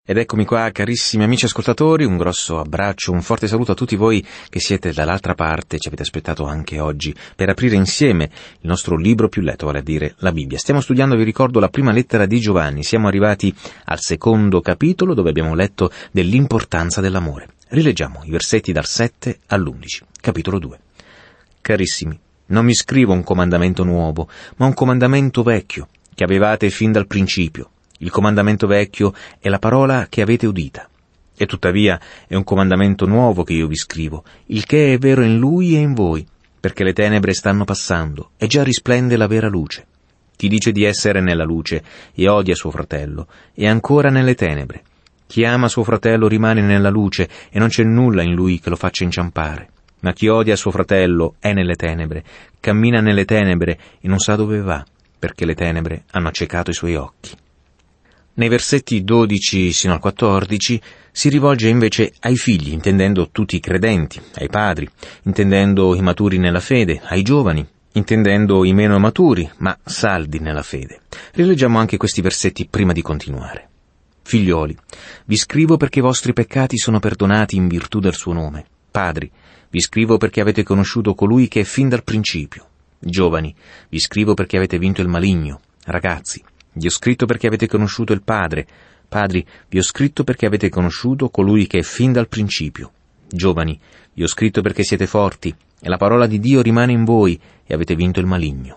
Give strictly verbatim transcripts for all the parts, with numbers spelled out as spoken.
Ed eccomi qua, carissimi amici ascoltatori, un grosso abbraccio, un forte saluto a tutti voi che siete dall'altra parte, ci avete aspettato anche oggi per aprire insieme il nostro libro più letto, vale a dire la Bibbia. Stiamo studiando, vi ricordo, la prima lettera di Giovanni, siamo arrivati al secondo capitolo dove abbiamo letto dell'importanza dell'amore. Rileggiamo i versetti dal sette all'undici, capitolo due. Carissimi, non vi scrivo un comandamento nuovo, ma un comandamento vecchio, che avevate fin dal principio. Il comandamento vecchio è la parola che avete udita. E tuttavia è un comandamento nuovo che io vi scrivo, il che è vero in lui e in voi, perché le tenebre stanno passando, e già risplende la vera luce. Chi dice di essere nella luce e odia suo fratello, è ancora nelle tenebre. Chi ama suo fratello rimane nella luce, e non c'è nulla in lui che lo faccia inciampare. Ma chi odia suo fratello è nelle tenebre, cammina nelle tenebre e non sa dove va, perché le tenebre hanno accecato i suoi occhi. Nei versetti dodici sino al quattordici si rivolge invece ai figli, intendendo tutti i credenti, ai padri, intendendo i maturi nella fede, ai giovani, intendendo i meno maturi, ma saldi nella fede. Rileggiamo anche questi versetti prima di continuare. Figlioli, vi scrivo perché i vostri peccati sono perdonati in virtù del suo nome. Padri, vi scrivo perché avete conosciuto colui che è fin dal principio. Giovani, vi scrivo perché avete vinto il maligno. Ragazzi, vi ho scritto perché avete conosciuto il Padre. Padri, vi ho scritto perché avete conosciuto colui che è fin dal principio. Giovani, vi ho scritto perché siete forti, e la parola di Dio rimane in voi, e avete vinto il maligno.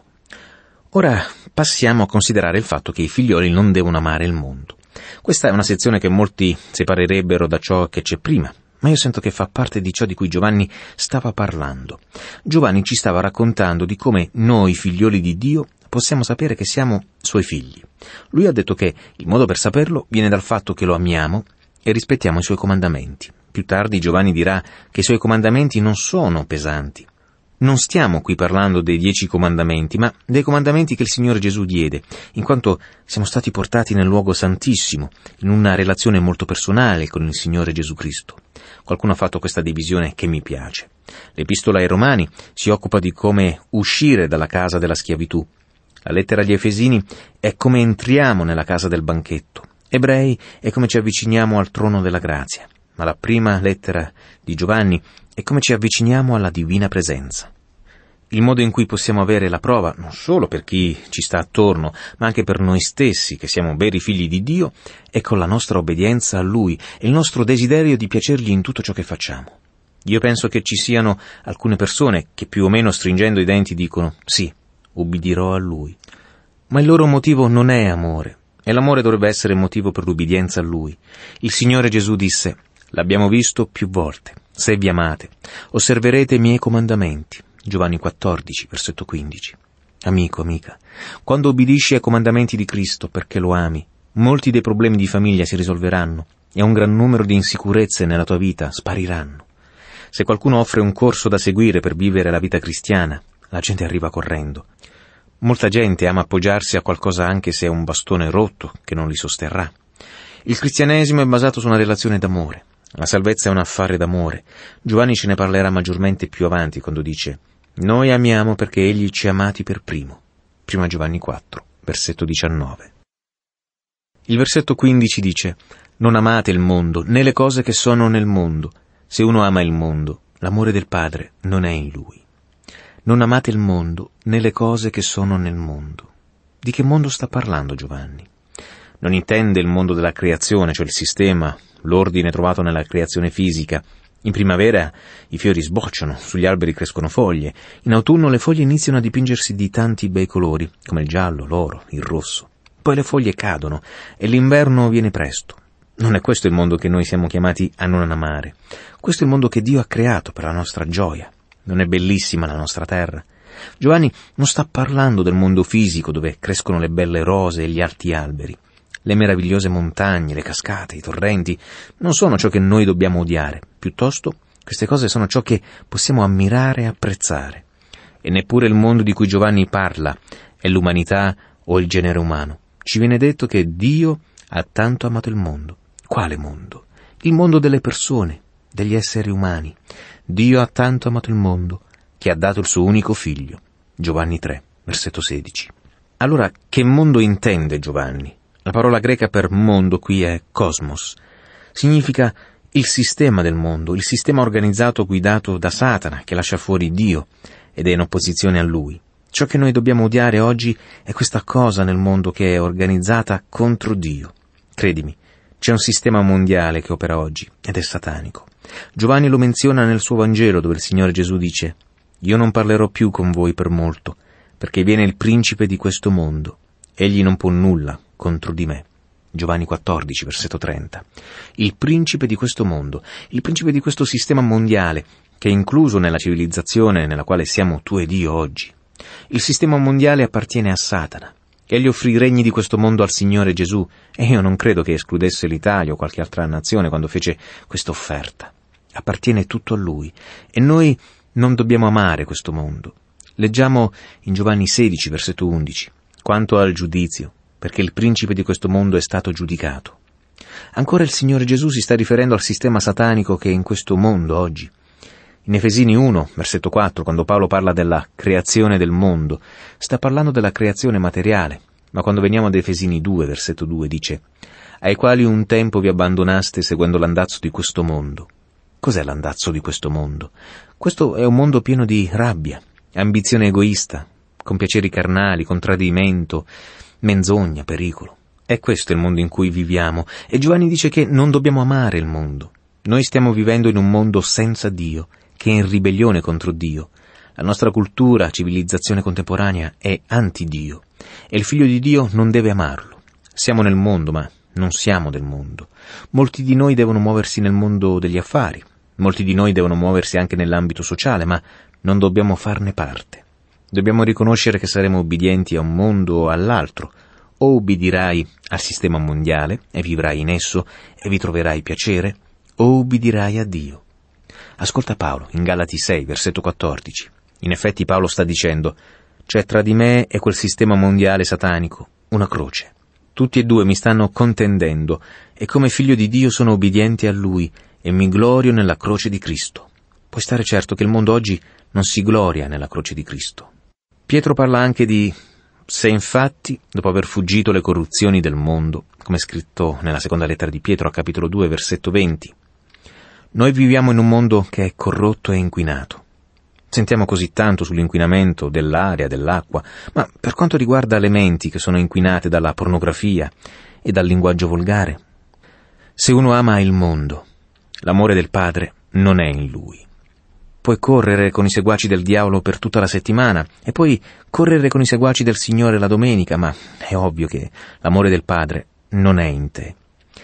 Ora passiamo a considerare il fatto che i figlioli non devono amare il mondo. Questa è una sezione che molti separerebbero da ciò che c'è prima, ma io sento che fa parte di ciò di cui Giovanni stava parlando. Giovanni ci stava raccontando di come noi, figlioli di Dio, possiamo sapere che siamo suoi figli. Lui ha detto che il modo per saperlo viene dal fatto che lo amiamo e rispettiamo i suoi comandamenti. Più tardi Giovanni dirà che i suoi comandamenti non sono pesanti. Non stiamo qui parlando dei dieci comandamenti, ma dei comandamenti che il Signore Gesù diede, in quanto siamo stati portati nel luogo santissimo, in una relazione molto personale con il Signore Gesù Cristo. Qualcuno ha fatto questa divisione che mi piace. L'Epistola ai Romani si occupa di come uscire dalla casa della schiavitù. La lettera agli Efesini è come entriamo nella casa del banchetto. Ebrei è come ci avviciniamo al trono della grazia. Ma la prima lettera di Giovanni è come ci avviciniamo alla divina presenza. Il modo in cui possiamo avere la prova, non solo per chi ci sta attorno, ma anche per noi stessi, che siamo veri figli di Dio, è con la nostra obbedienza a Lui e il nostro desiderio di piacergli in tutto ciò che facciamo. Io penso che ci siano alcune persone che più o meno stringendo i denti dicono «sì, ubbidirò a Lui». Ma il loro motivo non è amore, e l'amore dovrebbe essere motivo per l'ubbidienza a Lui. Il Signore Gesù disse «L'abbiamo visto più volte, se vi amate, osserverete i miei comandamenti». Giovanni quattordici, versetto quindici. Amico, amica, quando obbedisci ai comandamenti di Cristo perché lo ami, molti dei problemi di famiglia si risolveranno e un gran numero di insicurezze nella tua vita spariranno. Se qualcuno offre un corso da seguire per vivere la vita cristiana, la gente arriva correndo. Molta gente ama appoggiarsi a qualcosa anche se è un bastone rotto che non li sosterrà. Il cristianesimo è basato su una relazione d'amore. La salvezza è un affare d'amore. Giovanni ce ne parlerà maggiormente più avanti quando dice «Noi amiamo perché Egli ci ha amati per primo». Prima Giovanni quattro, versetto diciannove. Il versetto quindici dice «Non amate il mondo, né le cose che sono nel mondo. Se uno ama il mondo, l'amore del Padre non è in lui». Non amate il mondo, né le cose che sono nel mondo. Di che mondo sta parlando Giovanni? Non intende il mondo della creazione, cioè il sistema, l'ordine trovato nella creazione fisica. In primavera i fiori sbocciano, sugli alberi crescono foglie, in autunno le foglie iniziano a dipingersi di tanti bei colori, come il giallo, l'oro, il rosso. Poi le foglie cadono e l'inverno viene presto. Non è questo il mondo che noi siamo chiamati a non amare. Questo è il mondo che Dio ha creato per la nostra gioia. Non è bellissima la nostra terra? Giovanni non sta parlando del mondo fisico dove crescono le belle rose e gli alti alberi. Le meravigliose montagne, le cascate, i torrenti non sono ciò che noi dobbiamo odiare. Piuttosto, queste cose sono ciò che possiamo ammirare e apprezzare. E neppure il mondo di cui Giovanni parla è l'umanità o il genere umano. Ci viene detto che Dio ha tanto amato il mondo. Quale mondo? Il mondo delle persone, degli esseri umani. Dio ha tanto amato il mondo che ha dato il suo unico figlio. Giovanni tre, versetto sedici. Allora, che mondo intende Giovanni? La parola greca per mondo qui è cosmos. Significa il sistema del mondo, il sistema organizzato guidato da Satana, che lascia fuori Dio ed è in opposizione a Lui. Ciò che noi dobbiamo odiare oggi è questa cosa nel mondo che è organizzata contro Dio. Credimi, c'è un sistema mondiale che opera oggi ed è satanico. Giovanni lo menziona nel suo Vangelo, dove il Signore Gesù dice: «Io non parlerò più con voi per molto, perché viene il principe di questo mondo. Egli non può nulla contro di me». Giovanni quattordici, versetto trenta. Il principe di questo mondo, il principe di questo sistema mondiale, che è incluso nella civilizzazione nella quale siamo tu ed io oggi. Il sistema mondiale appartiene a Satana. Egli offrì i regni di questo mondo al Signore Gesù, e io non credo che escludesse l'Italia o qualche altra nazione quando fece questa offerta. Appartiene tutto a Lui, e noi non dobbiamo amare questo mondo. Leggiamo in Giovanni sedici, versetto undici, quanto al giudizio, perché il principe di questo mondo è stato giudicato. Ancora il Signore Gesù si sta riferendo al sistema satanico che è in questo mondo oggi. In Efesini uno, versetto quattro, quando Paolo parla della creazione del mondo, sta parlando della creazione materiale, ma quando veniamo ad Efesini due, versetto due, dice: «Ai quali un tempo vi abbandonaste seguendo l'andazzo di questo mondo». Cos'è l'andazzo di questo mondo? Questo è un mondo pieno di rabbia, ambizione egoista, con piaceri carnali, con tradimento, menzogna, pericolo. È questo il mondo in cui viviamo, e Giovanni dice che non dobbiamo amare il mondo. Noi stiamo vivendo in un mondo senza Dio, che è in ribellione contro Dio. La nostra cultura, civilizzazione contemporanea è anti-Dio, e il Figlio di Dio non deve amarlo. Siamo nel mondo, ma non siamo del mondo. Molti di noi devono muoversi nel mondo degli affari, molti di noi devono muoversi anche nell'ambito sociale, ma non dobbiamo farne parte. Dobbiamo riconoscere che saremo obbedienti a un mondo o all'altro. O ubbidirai al sistema mondiale e vivrai in esso e vi troverai piacere, o ubbidirai a Dio. Ascolta Paolo in Galati sei, versetto quattordici. In effetti Paolo sta dicendo: «C'è tra di me e quel sistema mondiale satanico una croce. Tutti e due mi stanno contendendo, e come figlio di Dio sono obbediente a Lui e mi glorio nella croce di Cristo». Puoi stare certo che il mondo oggi non si gloria nella croce di Cristo. Pietro parla anche di: «Se infatti, dopo aver fuggito le corruzioni del mondo», come è scritto nella seconda lettera di Pietro, a capitolo due, versetto venti, noi viviamo in un mondo che è corrotto e inquinato. Sentiamo così tanto sull'inquinamento dell'aria, dell'acqua, ma per quanto riguarda le menti che sono inquinate dalla pornografia e dal linguaggio volgare, se uno ama il mondo, l'amore del Padre non è in lui. Puoi correre con i seguaci del diavolo per tutta la settimana e poi correre con i seguaci del Signore la domenica, ma è ovvio che l'amore del Padre non è in te.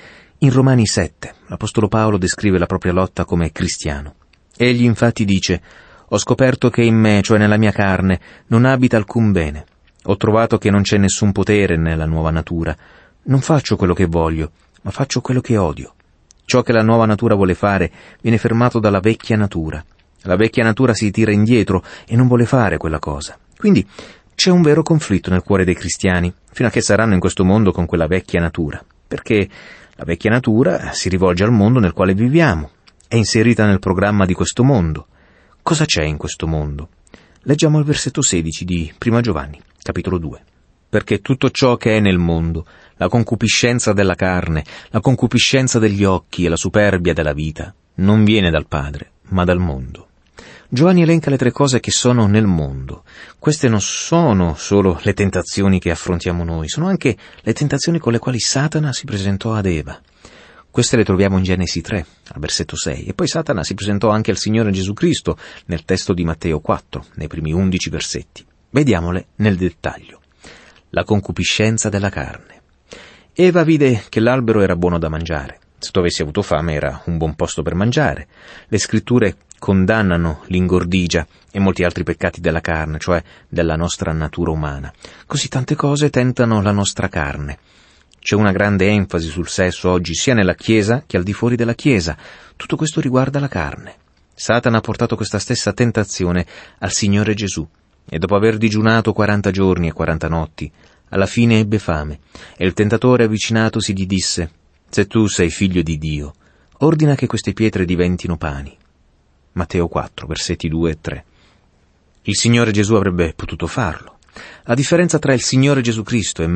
In Romani sette, l'Apostolo Paolo descrive la propria lotta come cristiano. Egli infatti dice: «Ho scoperto che in me, cioè nella mia carne, non abita alcun bene. Ho trovato che non c'è nessun potere nella nuova natura. Non faccio quello che voglio, ma faccio quello che odio. Ciò che la nuova natura vuole fare viene fermato dalla vecchia natura. La vecchia natura si tira indietro e non vuole fare quella cosa. Quindi c'è un vero conflitto nel cuore dei cristiani, fino a che saranno in questo mondo con quella vecchia natura, perché la vecchia natura si rivolge al mondo nel quale viviamo, è inserita nel programma di questo mondo. Cosa c'è in questo mondo? Leggiamo il versetto sedici di Prima Giovanni, capitolo due. Perché tutto ciò che è nel mondo, la concupiscenza della carne, la concupiscenza degli occhi e la superbia della vita, non viene dal Padre, ma dal mondo. Giovanni elenca le tre cose che sono nel mondo. Queste non sono solo le tentazioni che affrontiamo noi, sono anche le tentazioni con le quali Satana si presentò ad Eva. Queste le troviamo in Genesi tre, al versetto sei, e poi Satana si presentò anche al Signore Gesù Cristo nel testo di Matteo quattro, nei primi undici versetti. Vediamole nel dettaglio. La concupiscenza della carne. Eva vide che l'albero era buono da mangiare. Se tu avessi avuto fame era un buon posto per mangiare. Le scritture condannano l'ingordigia e molti altri peccati della carne, cioè della nostra natura umana. Così tante cose tentano la nostra carne. C'è una grande enfasi sul sesso oggi sia nella Chiesa che al di fuori della Chiesa. Tutto questo riguarda la carne. Satana ha portato questa stessa tentazione al Signore Gesù e dopo aver digiunato quaranta giorni e quaranta notti, alla fine ebbe fame e il tentatore avvicinatosi gli disse: «Se tu sei figlio di Dio, ordina che queste pietre diventino pani». Matteo quattro, versetti due e tre. Il Signore Gesù avrebbe potuto farlo. La differenza tra il Signore Gesù Cristo e me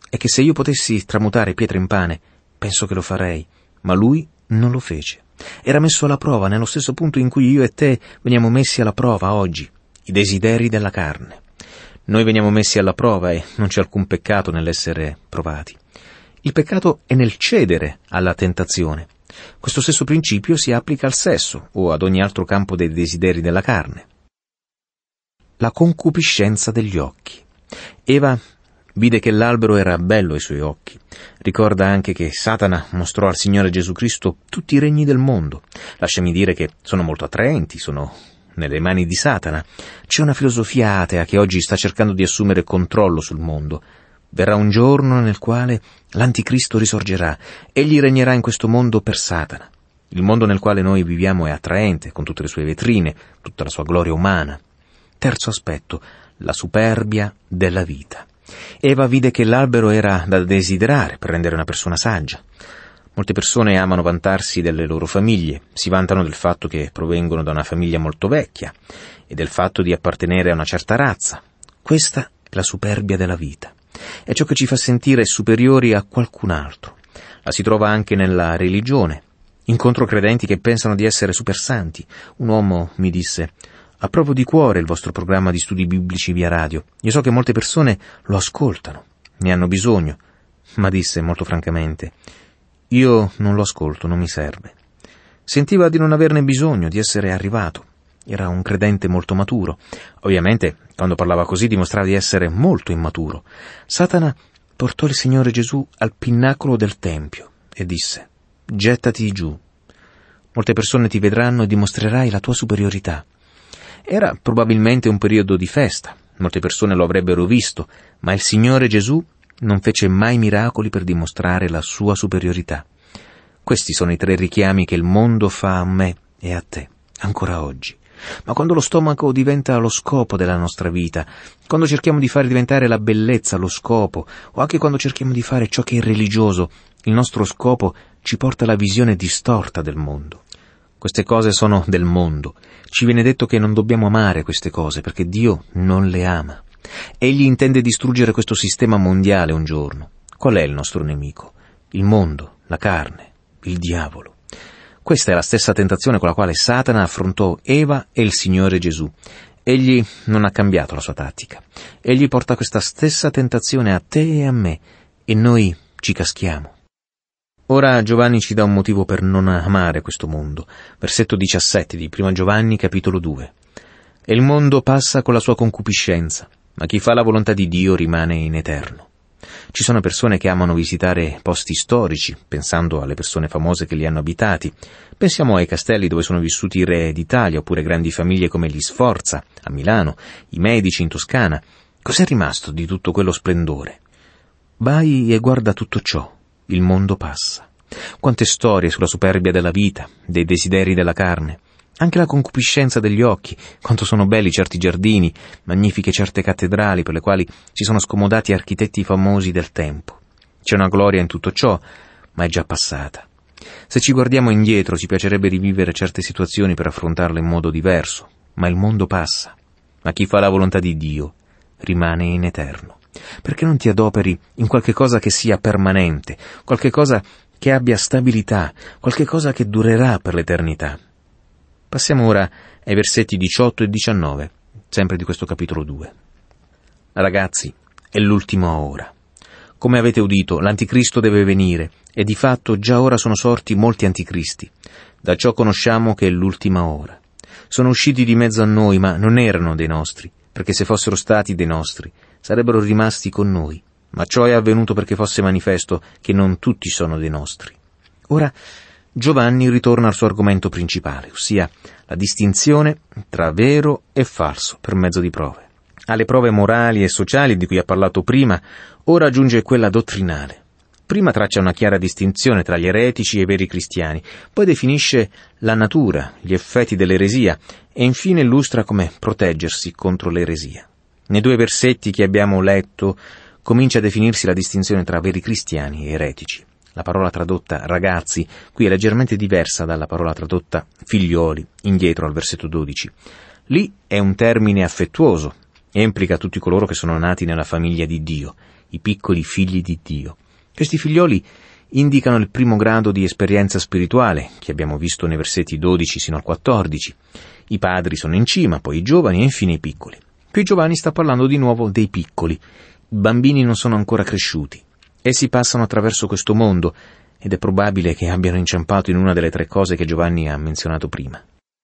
è che se io potessi tramutare pietre in pane, penso che lo farei, ma lui non lo fece. Era messo alla prova nello stesso punto in cui io e te veniamo messi alla prova oggi, i desideri della carne. Noi veniamo messi alla prova e non c'è alcun peccato nell'essere provati. Il peccato è nel cedere alla tentazione. Questo stesso principio si applica al sesso o ad ogni altro campo dei desideri della carne. La concupiscenza degli occhi. Eva vide che l'albero era bello ai suoi occhi. Ricorda anche che Satana mostrò al Signore Gesù Cristo tutti i regni del mondo. Lasciami dire che sono molto attraenti, sono nelle mani di Satana. C'è una filosofia atea che oggi sta cercando di assumere controllo sul mondo. Verrà un giorno nel quale l'Anticristo risorgerà. Egli regnerà in questo mondo per Satana. Il mondo nel quale noi viviamo è attraente, con tutte le sue vetrine, tutta la sua gloria umana. Terzo aspetto, la superbia della vita. Eva vide che l'albero era da desiderare per rendere una persona saggia. Molte persone amano vantarsi delle loro famiglie, si vantano del fatto che provengono da una famiglia molto vecchia e del fatto di appartenere a una certa razza. Questa è la superbia della vita. È ciò che ci fa sentire superiori a qualcun altro. La si trova anche nella religione. Incontro credenti che pensano di essere supersanti. Un uomo mi disse: approvo di cuore il vostro programma di studi biblici via radio. Io so che molte persone lo ascoltano, ne hanno bisogno, ma disse molto francamente: io non lo ascolto, non mi serve. Sentiva di non averne bisogno, di essere arrivato. Era un credente molto maturo. Ovviamente, quando parlava così, dimostrava di essere molto immaturo. Satana portò il Signore Gesù al pinnacolo del Tempio e disse: gettati giù. Molte persone ti vedranno e dimostrerai la tua superiorità. Era probabilmente un periodo di festa. Molte persone lo avrebbero visto, ma il Signore Gesù non fece mai miracoli per dimostrare la sua superiorità. Questi sono i tre richiami che il mondo fa a me e a te, ancora oggi. Ma quando lo stomaco diventa lo scopo della nostra vita, quando cerchiamo di fare diventare la bellezza lo scopo, o anche quando cerchiamo di fare ciò che è religioso, il nostro scopo ci porta alla visione distorta del mondo. Queste cose sono del mondo. Ci viene detto che non dobbiamo amare queste cose perché Dio non le ama. Egli intende distruggere questo sistema mondiale un giorno. Qual è il nostro nemico? Il mondo, la carne, il diavolo. Questa è la stessa tentazione con la quale Satana affrontò Eva e il Signore Gesù. Egli non ha cambiato la sua tattica. Egli porta questa stessa tentazione a te e a me, e noi ci caschiamo. Ora Giovanni ci dà un motivo per non amare questo mondo. Versetto diciassette di Prima Giovanni, capitolo due. E il mondo passa con la sua concupiscenza, ma chi fa la volontà di Dio rimane in eterno. Ci sono persone che amano visitare posti storici, pensando alle persone famose che li hanno abitati. Pensiamo ai castelli dove sono vissuti i re d'Italia, oppure grandi famiglie come gli Sforza, a Milano, i Medici in Toscana. Cos'è rimasto di tutto quello splendore? Vai e guarda tutto ciò. Il mondo passa. Quante storie sulla superbia della vita, dei desideri della carne. Anche la concupiscenza degli occhi, quanto sono belli certi giardini, magnifiche certe cattedrali per le quali si sono scomodati architetti famosi del tempo. C'è una gloria in tutto ciò, ma è già passata. Se ci guardiamo indietro ci piacerebbe rivivere certe situazioni per affrontarle in modo diverso, ma il mondo passa. Ma chi fa la volontà di Dio rimane in eterno. Perché non ti adoperi in qualche cosa che sia permanente, qualche cosa che abbia stabilità, qualche cosa che durerà per l'eternità? Passiamo ora ai versetti diciotto e diciannove, sempre di questo capitolo due. Ragazzi, è l'ultima ora. Come avete udito, l'Anticristo deve venire, e di fatto già ora sono sorti molti anticristi. Da ciò conosciamo che è l'ultima ora. Sono usciti di mezzo a noi, ma non erano dei nostri, perché se fossero stati dei nostri, sarebbero rimasti con noi. Ma ciò è avvenuto perché fosse manifesto che non tutti sono dei nostri. Ora, Giovanni ritorna al suo argomento principale, ossia la distinzione tra vero e falso per mezzo di prove. Alle prove morali e sociali di cui ha parlato prima, ora aggiunge quella dottrinale. Prima traccia una chiara distinzione tra gli eretici e i veri cristiani, poi definisce la natura, gli effetti dell'eresia e infine illustra come proteggersi contro l'eresia. Nei due versetti che abbiamo letto comincia a definirsi la distinzione tra veri cristiani e eretici. La parola tradotta ragazzi qui è leggermente diversa dalla parola tradotta figlioli, indietro al versetto dodici. Lì è un termine affettuoso e implica tutti coloro che sono nati nella famiglia di Dio. i piccoli figli di Dio. Questi figlioli indicano il primo grado di esperienza spirituale, che abbiamo visto nei versetti dodici sino al quattordici. I padri sono in cima, poi i giovani e infine i piccoli. Qui Giovanni sta parlando di nuovo dei piccoli. I bambini non sono ancora cresciuti. Essi passano attraverso questo mondo ed è probabile che abbiano inciampato in una delle tre cose che Giovanni ha menzionato prima.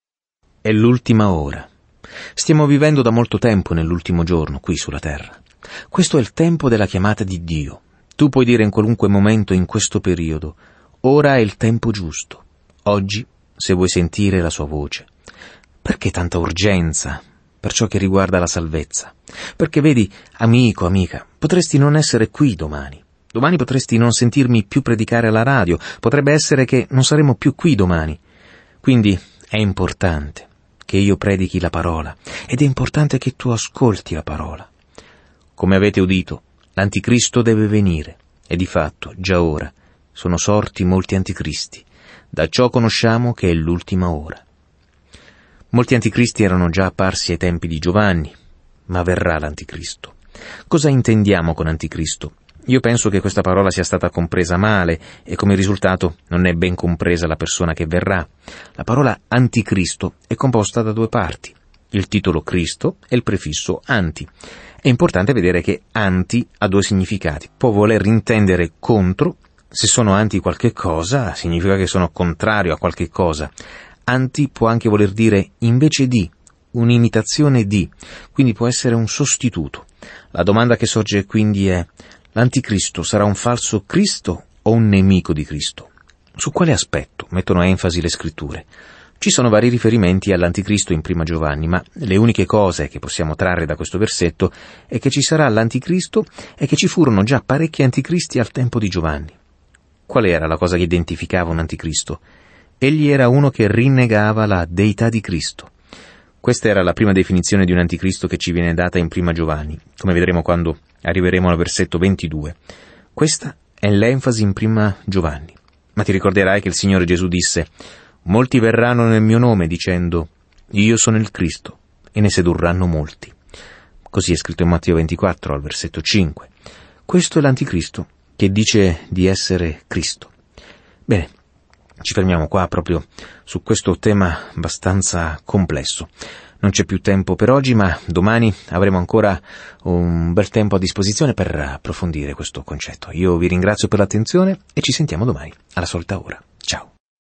È l'ultima ora. Stiamo vivendo da molto tempo nell'ultimo giorno qui sulla terra. Questo è il tempo della chiamata di Dio. Tu puoi dire in qualunque momento in questo periodo: ora è il tempo giusto. Oggi, se vuoi sentire la sua voce. Perché tanta urgenza per ciò che riguarda la salvezza? Perché vedi, amico, amica, potresti non essere qui domani. Domani potresti non sentirmi più predicare alla radio. Potrebbe essere che non saremo più qui domani. Quindi è importante che io predichi la parola ed è importante che tu ascolti la parola. Come avete udito, l'anticristo deve venire e di fatto già ora sono sorti molti anticristi. Da ciò conosciamo che è l'ultima ora. Molti anticristi erano già apparsi ai tempi di Giovanni, ma verrà l'anticristo. Cosa intendiamo con anticristo? Io penso che questa parola sia stata compresa male e come risultato non è ben compresa la persona che verrà. La parola anticristo è composta da due parti, il titolo Cristo e il prefisso anti. È importante vedere che anti ha due significati. Può voler intendere contro. Se sono anti qualche cosa, significa che sono contrario a qualche cosa. Anti può anche voler dire invece di, un'imitazione di, quindi può essere un sostituto. La domanda che sorge quindi è: l'anticristo sarà un falso Cristo o un nemico di Cristo? Su quale aspetto mettono enfasi le scritture? Ci sono vari riferimenti all'anticristo in prima Giovanni, ma le uniche cose che possiamo trarre da questo versetto è che ci sarà l'anticristo e che ci furono già parecchi anticristi al tempo di Giovanni. Qual era la cosa che identificava un anticristo? Egli era uno che rinnegava la deità di Cristo. Questa era la prima definizione di un anticristo che ci viene data in prima Giovanni, come vedremo quando arriveremo al versetto ventidue. Questa è l'enfasi in prima Giovanni. Ma ti ricorderai che il Signore Gesù disse: molti verranno nel mio nome dicendo: io sono il Cristo, e ne sedurranno molti. Così è scritto in Matteo ventiquattro al versetto cinque. Questo è l'anticristo che dice di essere Cristo. Bene, ci fermiamo qua proprio su questo tema abbastanza complesso. Non c'è più tempo per oggi, ma domani avremo ancora un bel tempo a disposizione per approfondire questo concetto. Io vi ringrazio per l'attenzione e ci sentiamo domani, alla solita ora. Ciao!